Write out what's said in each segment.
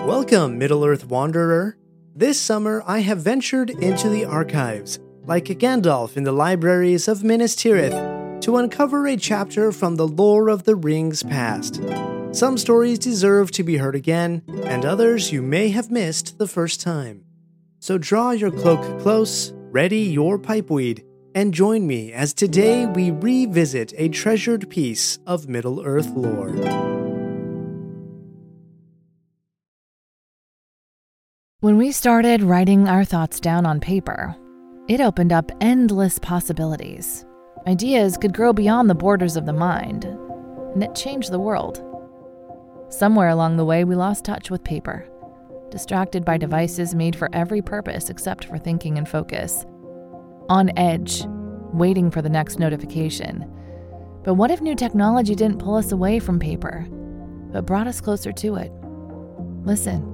Welcome, Middle-earth wanderer. This summer, I have ventured into the archives, like Gandalf in the libraries of Minas Tirith, to uncover a chapter from the Lore of the Rings past. Some stories deserve to be heard again, and others you may have missed the first time. So draw your cloak close, ready your pipeweed, and join me as today we revisit a treasured piece of Middle-earth lore. When we started writing our thoughts down on paper, it opened up endless possibilities. Ideas could grow beyond the borders of the mind, and it changed the world. Somewhere along the way, we lost touch with paper, distracted by devices made for every purpose except for thinking and focus. On edge, waiting for the next notification. But what if new technology didn't pull us away from paper, but brought us closer to it? Listen.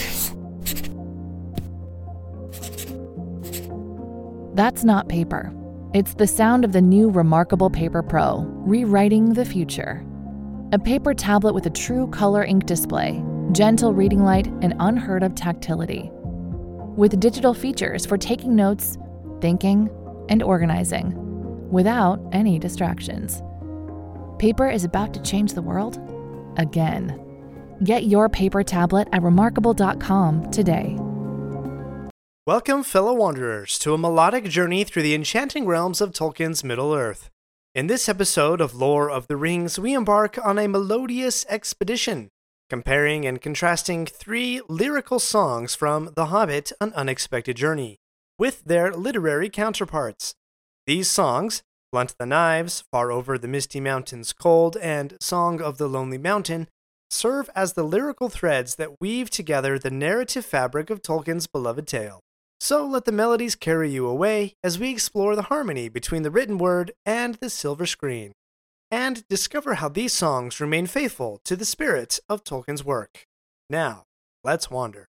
That's not paper. It's the sound of the new Remarkable Paper Pro, rewriting the future. A paper tablet with a true color ink display, gentle reading light, and unheard of tactility. With digital features for taking notes, thinking, and organizing, without any distractions. Paper is about to change the world again. Get your paper tablet at remarkable.com today. Welcome, fellow wanderers, to a melodic journey through the enchanting realms of Tolkien's Middle-earth. In this episode of Lore of the Rings, we embark on a melodious expedition, comparing and contrasting 3 lyrical songs from The Hobbit: An Unexpected Journey, with their literary counterparts. These songs, Blunt the Knives, Far Over the Misty Mountains Cold, and Song of the Lonely Mountain, serve as the lyrical threads that weave together the narrative fabric of Tolkien's beloved tale. So let the melodies carry you away as we explore the harmony between the written word and the silver screen, and discover how these songs remain faithful to the spirit of Tolkien's work. Now, let's wander.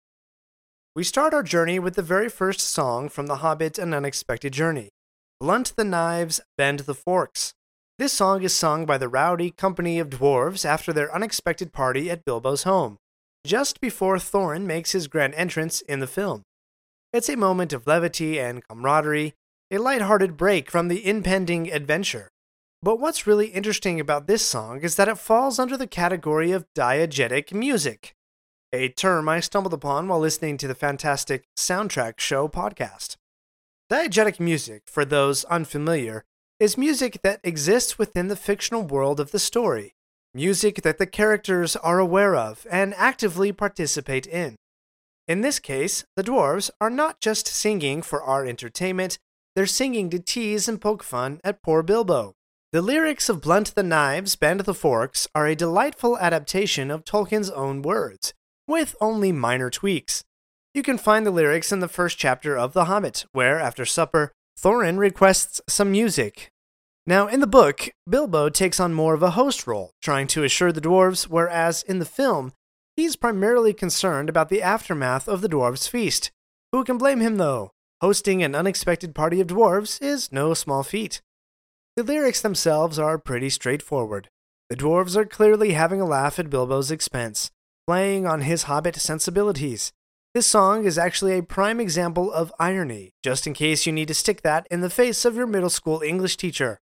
We start our journey with the very first song from The Hobbit: An Unexpected Journey, Blunt the Knives, Bend the Forks. This song is sung by the rowdy company of dwarves after their unexpected party at Bilbo's home, just before Thorin makes his grand entrance in the film. It's a moment of levity and camaraderie, a lighthearted break from the impending adventure. But what's really interesting about this song is that it falls under the category of diegetic music, a term I stumbled upon while listening to the fantastic Soundtrack Show podcast. Diegetic music, for those unfamiliar, is music that exists within the fictional world of the story, music that the characters are aware of and actively participate in. In this case, the dwarves are not just singing for our entertainment, they're singing to tease and poke fun at poor Bilbo. The lyrics of Blunt the Knives, Bend the Forks are a delightful adaptation of Tolkien's own words, with only minor tweaks. You can find the lyrics in the first chapter of The Hobbit, where, after supper, Thorin requests some music. Now, in the book, Bilbo takes on more of a host role, trying to assure the dwarves, whereas in the film, he's primarily concerned about the aftermath of the dwarves' feast. Who can blame him, though? Hosting an unexpected party of dwarves is no small feat. The lyrics themselves are pretty straightforward. The dwarves are clearly having a laugh at Bilbo's expense, playing on his hobbit sensibilities. This song is actually a prime example of irony, just in case you need to stick that in the face of your middle school English teacher.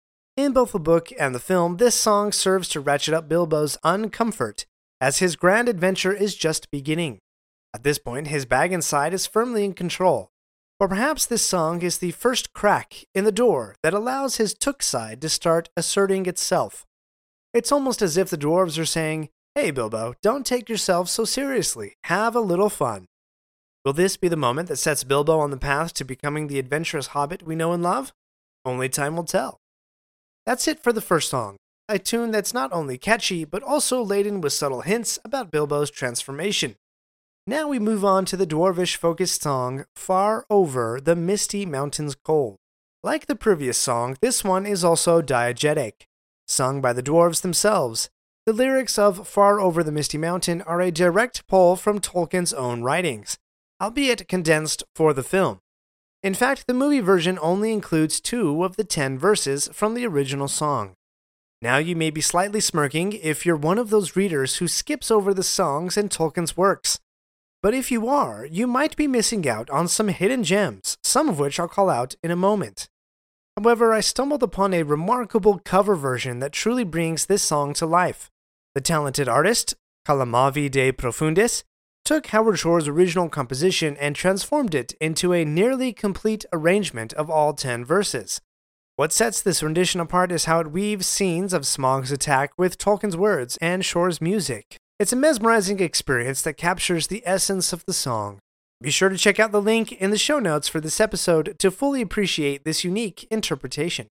In both the book and the film, this song serves to ratchet up Bilbo's uncomfort, as his grand adventure is just beginning. At this point, his bag inside is firmly in control, but perhaps this song is the first crack in the door that allows his took side to start asserting itself. It's almost as if the dwarves are saying, "Hey Bilbo, don't take yourself so seriously, have a little fun." Will this be the moment that sets Bilbo on the path to becoming the adventurous hobbit we know and love? Only time will tell. That's it for the first song. A tune that's not only catchy, but also laden with subtle hints about Bilbo's transformation. Now we move on to the dwarvish-focused song, Far Over the Misty Mountains Cold. Like the previous song, this one is also diegetic, sung by the dwarves themselves. The lyrics of Far Over the Misty Mountain are a direct pull from Tolkien's own writings, albeit condensed for the film. In fact, the movie version only includes 2 of the 10 verses from the original song. Now you may be slightly smirking if you're one of those readers who skips over the songs in Tolkien's works. But if you are, you might be missing out on some hidden gems, some of which I'll call out in a moment. However, I stumbled upon a remarkable cover version that truly brings this song to life. The talented artist, Calamavi de Profundis, took Howard Shore's original composition and transformed it into a nearly complete arrangement of all 10 verses. What sets this rendition apart is how it weaves scenes of Smaug's attack with Tolkien's words and Shore's music. It's a mesmerizing experience that captures the essence of the song. Be sure to check out the link in the show notes for this episode to fully appreciate this unique interpretation.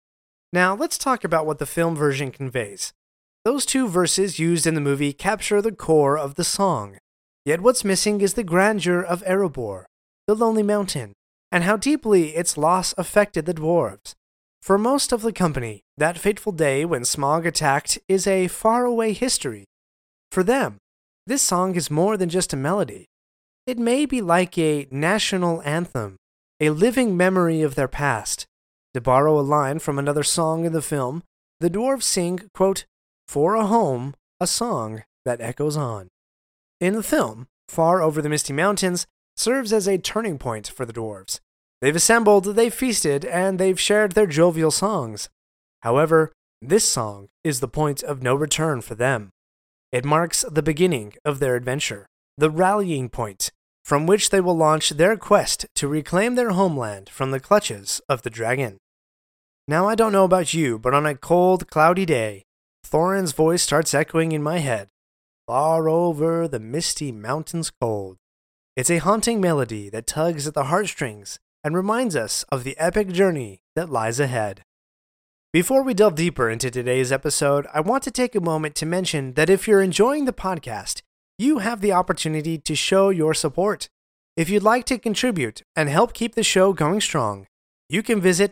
Now, let's talk about what the film version conveys. Those 2 verses used in the movie capture the core of the song. Yet what's missing is the grandeur of Erebor, the Lonely Mountain, and how deeply its loss affected the dwarves. For most of the company, that fateful day when Smaug attacked is a faraway history. For them, this song is more than just a melody. It may be like a national anthem, a living memory of their past. To borrow a line from another song in the film, the dwarves sing, quote, "For a home, a song that echoes on." In the film, Far Over the Misty Mountains serves as a turning point for the dwarves. They've assembled, they've feasted, and they've shared their jovial songs. However, this song is the point of no return for them. It marks the beginning of their adventure, the rallying point from which they will launch their quest to reclaim their homeland from the clutches of the dragon. Now, I don't know about you, but on a cold, cloudy day, Thorin's voice starts echoing in my head. Far over the misty mountains cold. It's a haunting melody that tugs at the heartstrings and reminds us of the epic journey that lies ahead. Before we delve deeper into today's episode, I want to take a moment to mention that if you're enjoying the podcast, you have the opportunity to show your support. If you'd like to contribute and help keep the show going strong, you can visit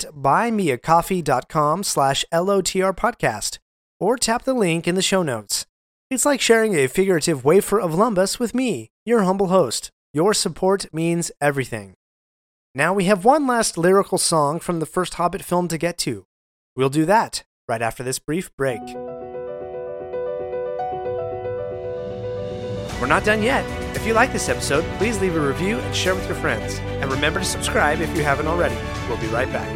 buymeacoffee.com/LOTRpodcast or tap the link in the show notes. It's like sharing a figurative wafer of lumbus with me, your humble host. Your support means everything. Now we have one last lyrical song from the first Hobbit film to get to. We'll do that right after this brief break. We're not done yet. If you like this episode, please leave a review and share with your friends. And remember to subscribe if you haven't already. We'll be right back.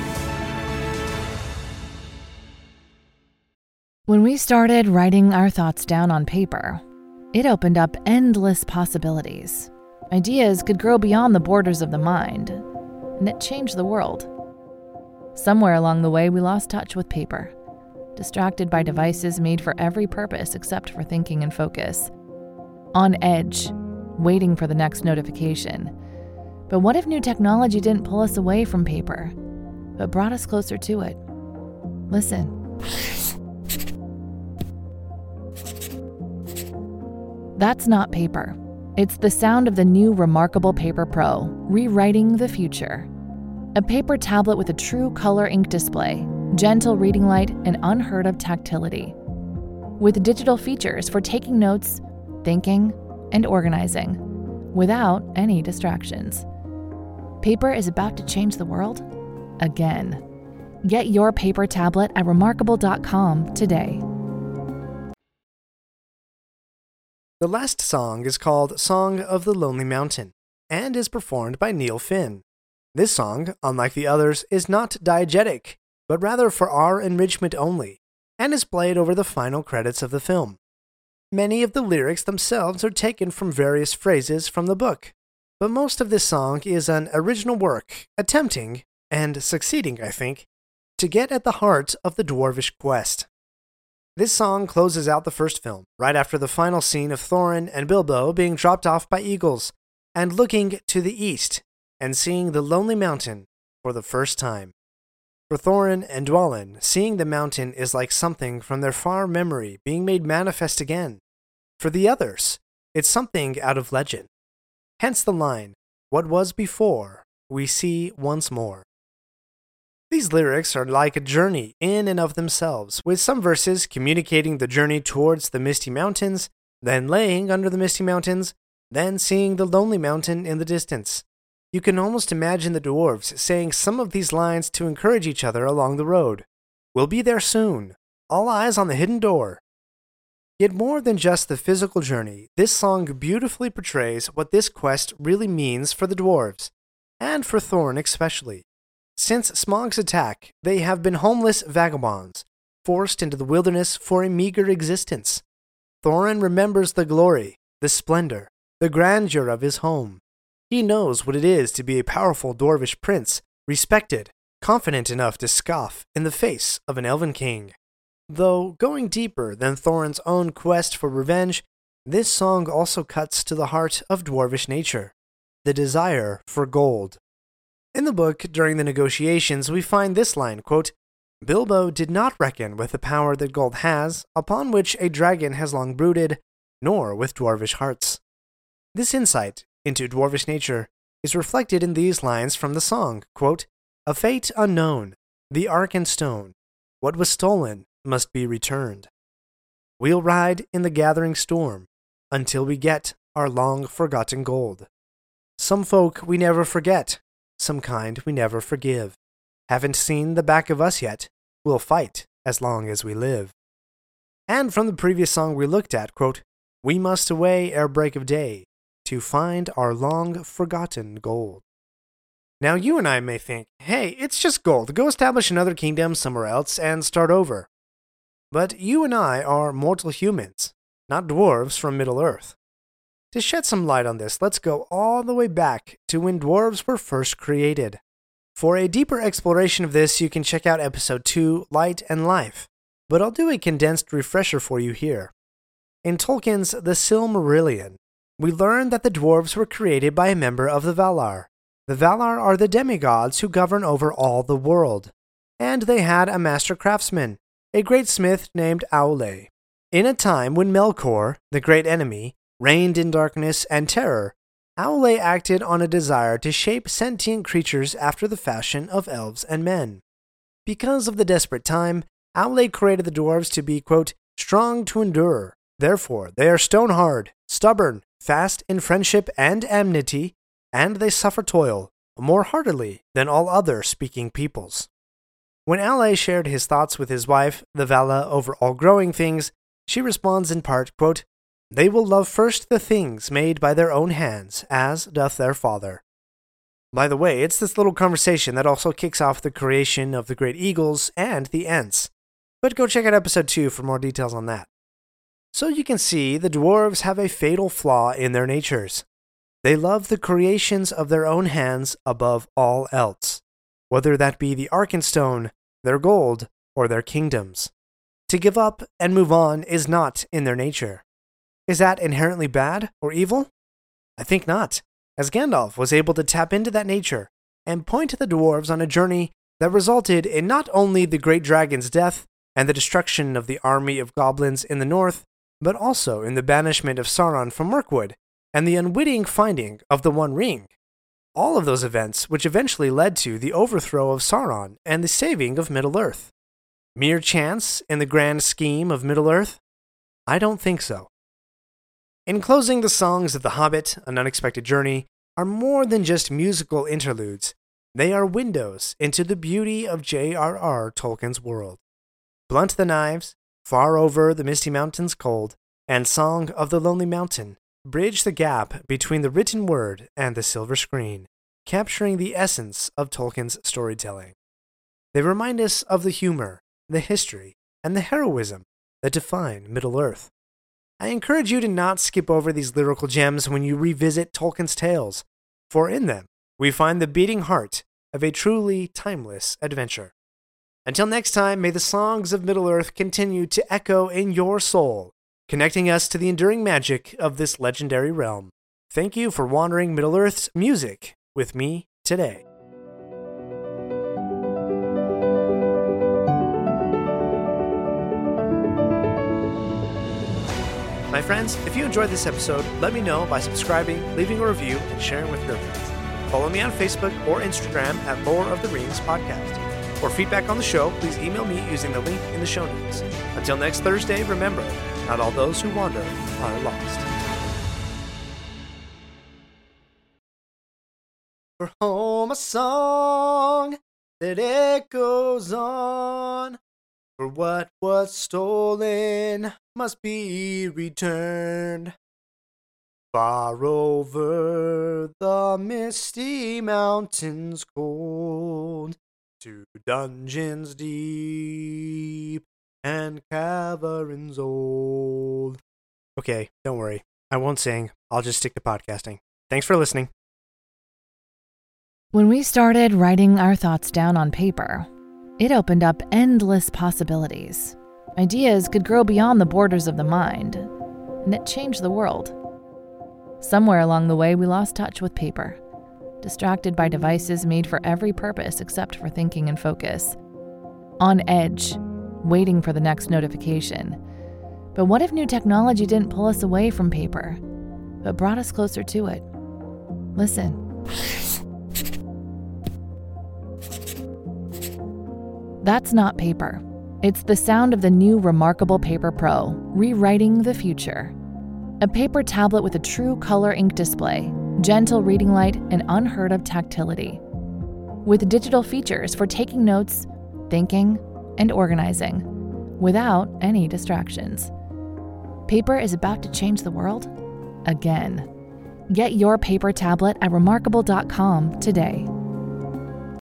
When we started writing our thoughts down on paper, it opened up endless possibilities. Ideas could grow beyond the borders of the mind, and it changed the world. Somewhere along the way, we lost touch with paper, distracted by devices made for every purpose except for thinking and focus. On edge, waiting for the next notification. But what if new technology didn't pull us away from paper, but brought us closer to it? Listen. That's not paper. It's the sound of the new Remarkable Paper Pro, rewriting the future. A paper tablet with a true color ink display, gentle reading light, and unheard of tactility. With digital features for taking notes, thinking, and organizing, without any distractions. Paper is about to change the world again. Get your paper tablet at remarkable.com today. The last song is called Song of the Lonely Mountain and is performed by Neil Finn. This song, unlike the others, is not diegetic, but rather for our enrichment only, and is played over the final credits of the film. Many of the lyrics themselves are taken from various phrases from the book, but most of this song is an original work, attempting, and succeeding, I think, to get at the heart of the dwarvish quest. This song closes out the first film, right after the final scene of Thorin and Bilbo being dropped off by eagles, and looking to the east, and seeing the Lonely Mountain for the first time. For Thorin and Dwalin, seeing the mountain is like something from their far memory being made manifest again. For the others, it's something out of legend. Hence the line, "What was before, we see once more." These lyrics are like a journey in and of themselves, with some verses communicating the journey towards the Misty Mountains, then laying under the Misty Mountains, then seeing the Lonely Mountain in the distance. You can almost imagine the dwarves saying some of these lines to encourage each other along the road. We'll be there soon. all eyes on the hidden door. Yet more than just the physical journey, this song beautifully portrays what this quest really means for the dwarves, and for Thorin especially. Since Smaug's attack, they have been homeless vagabonds, forced into the wilderness for a meager existence. Thorin remembers the glory, the splendor, the grandeur of his home. He knows what it is to be a powerful dwarvish prince, respected, confident enough to scoff in the face of an elven king. Though going deeper than Thorin's own quest for revenge, this song also cuts to the heart of dwarvish nature, the desire for gold. In the book, during the negotiations, we find this line, quote, "Bilbo did not reckon with the power that gold has, upon which a dragon has long brooded, nor with dwarvish hearts." This insight into dwarvish nature is reflected in these lines from the song, quote, "A fate unknown, the Arkenstone, what was stolen must be returned. We'll ride in the gathering storm, until we get our long-forgotten gold. Some folk we never forget, some kind we never forgive. Haven't seen the back of us yet, we'll fight as long as we live." And from the previous song we looked at, quote, "We must away ere break of day, to find our long-forgotten gold." Now you and I may think, hey, it's just gold, go establish another kingdom somewhere else and start over. But you and I are mortal humans, not dwarves from Middle-earth. To shed some light on this, let's go all the way back to when dwarves were first created. For a deeper exploration of this, you can check out episode 2, Light and Life, but I'll do a condensed refresher for you here. In Tolkien's The Silmarillion, we learn that the dwarves were created by a member of the Valar. The Valar are the demigods who govern over all the world, and they had a master craftsman, a great smith named Aule. In a time when Melkor, the great enemy, reigned in darkness and terror, Aule acted on a desire to shape sentient creatures after the fashion of elves and men. Because of the desperate time, Aule created the dwarves to be, quote, "strong to endure. Therefore, they are stone-hard, stubborn, fast in friendship and enmity, and they suffer toil more heartily than all other speaking peoples." When Aule shared his thoughts with his wife, the Vala, over all growing things, she responds in part, quote, "They will love first the things made by their own hands, as doth their father." By the way, it's this little conversation that also kicks off the creation of the great eagles and the Ents. But go check out episode 2 for more details on that. So you can see the dwarves have a fatal flaw in their natures. They love the creations of their own hands above all else, whether that be the Arkenstone, their gold, or their kingdoms. To give up and move on is not in their nature. Is that inherently bad or evil? I think not, as Gandalf was able to tap into that nature and point to the dwarves on a journey that resulted in not only the great dragon's death and the destruction of the army of goblins in the north, but also in the banishment of Sauron from Mirkwood and the unwitting finding of the One Ring. All of those events which eventually led to the overthrow of Sauron and the saving of Middle-earth. Mere chance in the grand scheme of Middle-earth? I don't think so. In closing, the songs of The Hobbit, An Unexpected Journey, are more than just musical interludes. They are windows into the beauty of J.R.R. Tolkien's world. Blunt the Knives, Far Over the Misty Mountains Cold, and Song of the Lonely Mountain bridge the gap between the written word and the silver screen, capturing the essence of Tolkien's storytelling. They remind us of the humor, the history, and the heroism that define Middle-earth. I encourage you to not skip over these lyrical gems when you revisit Tolkien's tales, for in them we find the beating heart of a truly timeless adventure. Until next time, may the songs of Middle-earth continue to echo in your soul, connecting us to the enduring magic of this legendary realm. Thank you for wandering Middle-earth's music with me today. My friends, if you enjoyed this episode, let me know by subscribing, leaving a review, and sharing with your friends. Follow me on Facebook or Instagram at Lore of the Rings Podcast. For feedback on the show, please email me using the link in the show notes. Until next Thursday, remember, not all those who wander are lost. For home a song that echoes on For what was stolen must be returned. Far over the misty mountains cold, to dungeons deep and caverns old. Okay, don't worry. I won't sing. I'll just stick to podcasting. Thanks for listening. When we started writing our thoughts down on paper, it opened up endless possibilities. Ideas could grow beyond the borders of the mind, and it changed the world. Somewhere along the way, we lost touch with paper, distracted by devices made for every purpose except for thinking and focus. On edge, waiting for the next notification. But what if new technology didn't pull us away from paper, but brought us closer to it? Listen. That's not paper. It's the sound of the new Remarkable Paper Pro, rewriting the future. A paper tablet with a true color ink display, gentle reading light, and unheard of tactility. With digital features for taking notes, thinking, and organizing, without any distractions. Paper is about to change the world again. Get your paper tablet at remarkable.com today.